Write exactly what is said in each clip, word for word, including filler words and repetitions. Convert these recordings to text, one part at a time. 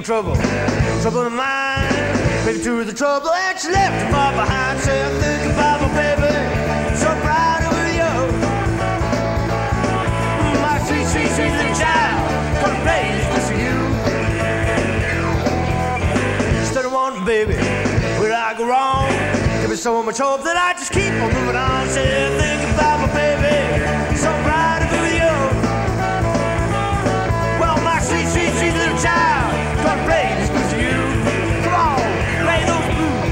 trouble, trouble in mind. Baby, to the trouble that you left far behind. Say I'm thinking about my baby, so proud of you. My sweet, sweet, sweet little child, gonna play this just for you. Instead of wanting, baby, where I go wrong, give me so much hope that I just keep on moving on. Say I'm thinking about my baby, so proud of you. Well, my sweet, sweet, sweet little child, gonna play this just for you. Come on, play those blues.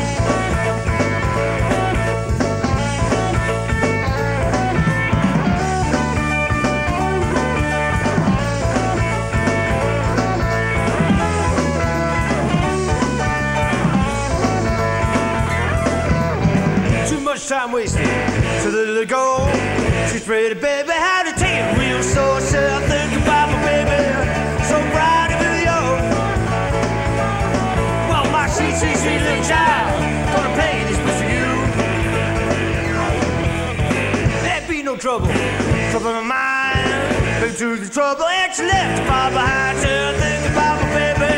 Too much time wasted, so let it go. She's ready, baby, how to take it real slow. Say I think about my baby, so proud of you. Well, my sweet, sweet, sweet little child, gonna play this for you. There be no trouble, trouble in my mind. Baby, to the trouble that you left far behind. Say I think about my baby,